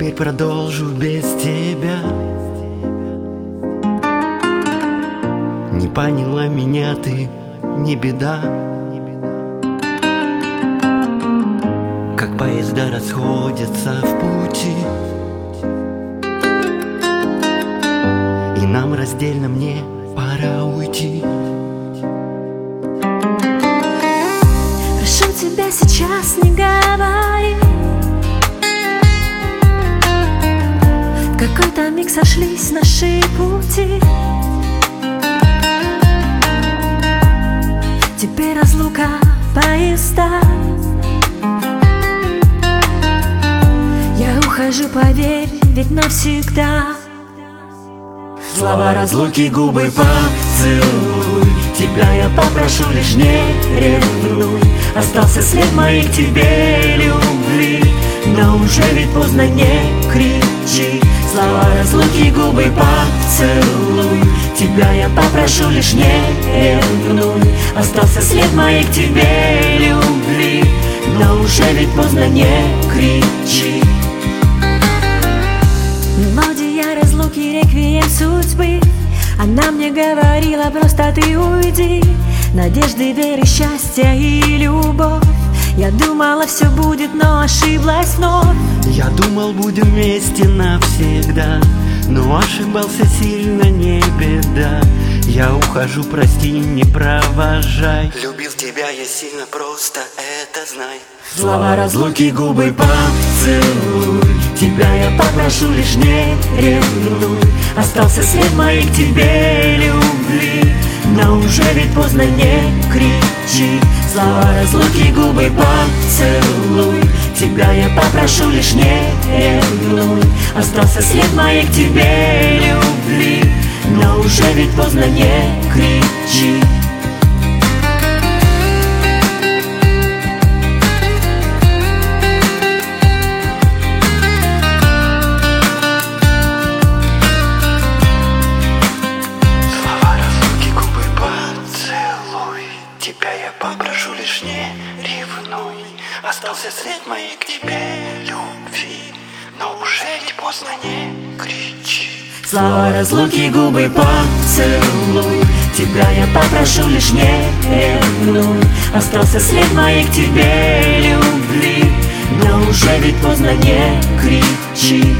теперь продолжу без тебя. Не поняла меня ты, не беда. Как поезда расходятся в пути, и нам раздельно, мне пора уйти. Прошу тебя сейчас не говори. В какой-то миг сошлись наши пути. Теперь разлука, поезда. Я ухожу, поверь, ведь навсегда. Слова разлуки, губы поцелуй. Тебя я попрошу, лишь не ревнуй. Остался след моей к тебе любви, но уже ведь поздно, не кричи. Слова разлуки, губы поцелуй. Тебя я попрошу, лишь не ревнуй. Остался след моей к тебе любви, но уже ведь поздно, не кричи. Мелодия разлуки, реквием судьбы. Она мне говорила, просто ты уйди. Надежды, веры, счастья и любовь. Я думала, все будет, но ошиблась вновь. Я думал, будем вместе навсегда, но ошибался сильно, не беда. Я ухожу, прости, не провожай. Любил тебя я сильно, просто это знай. Слова разлуки, губы поцелуй. Тебя я попрошу, лишь не ревнуй. Остался след моей к тебе любви, но уже ведь поздно, не кричи. Слова разлуки, губы поцелуй. Тебя я попрошу, лишь не ревнуй. Остался след моей к тебе любви, но уже ведь поздно, не кричи. Слова разлуки, губы поцелуй. Тебя я попрошу, лишь не ревнуй. Остался след моей к тебе любви, но уже ведь поздно, не кричи. Слова разлуки, губы поцелуй. Тебя я попрошу, лишь не ревнуй. Остался след моей к тебе любви, но уже ведь поздно, не кричи.